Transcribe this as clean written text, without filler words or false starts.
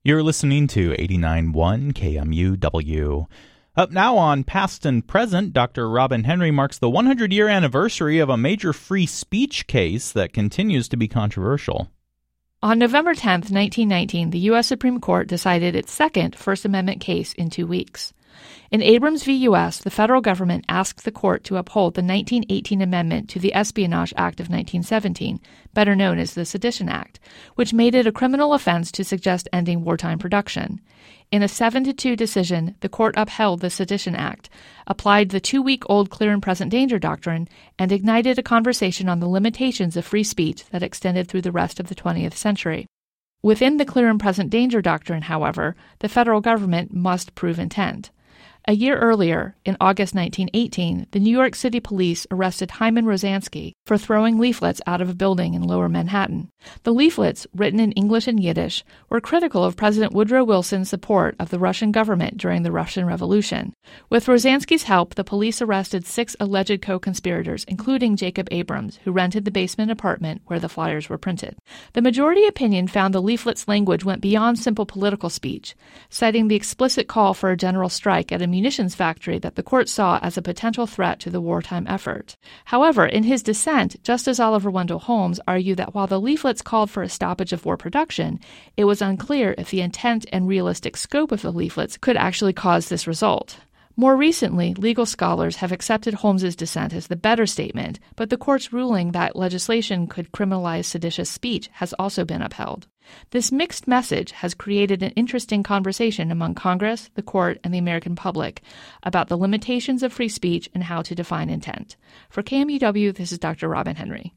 You're listening to 89.1 KMUW. Up now on Past and Present, Dr. Robin Henry marks the 100-year anniversary of a major free speech case that continues to be controversial. On November 10, 1919, the U.S. Supreme Court decided its second First Amendment case in 2 weeks. In Abrams v. U.S., the federal government asked the court to uphold the 1918 amendment to the Espionage Act of 1917, better known as the Sedition Act, which made it a criminal offense to suggest ending wartime production. In a 7-2 decision, the court upheld the Sedition Act, applied the 2-week-old clear and present danger doctrine, and ignited a conversation on the limitations of free speech that extended through the rest of the 20th century. Within the clear and present danger doctrine, however, the federal government must prove intent. A year earlier, in August 1918, the New York City police arrested Hyman Rosansky for throwing leaflets out of a building in Lower Manhattan. The leaflets, written in English and Yiddish, were critical of President Woodrow Wilson's support of the Russian government during the Russian Revolution. With Rosansky's help, the police arrested 6 alleged co-conspirators, including Jacob Abrams, who rented the basement apartment where the flyers were printed. The majority opinion found the leaflets' language went beyond simple political speech, citing the explicit call for a general strike at a munitions factory that the court saw as a potential threat to the wartime effort. However, in his dissent, Justice Oliver Wendell Holmes argued that while the leaflets called for a stoppage of war production, it was unclear if the intent and realistic scope of the leaflets could actually cause this result. More recently, legal scholars have accepted Holmes's dissent as the better statement, but the court's ruling that legislation could criminalize seditious speech has also been upheld. This mixed message has created an interesting conversation among Congress, the court, and the American public about the limitations of free speech and how to define intent. For KMUW, this is Dr. Robin Henry.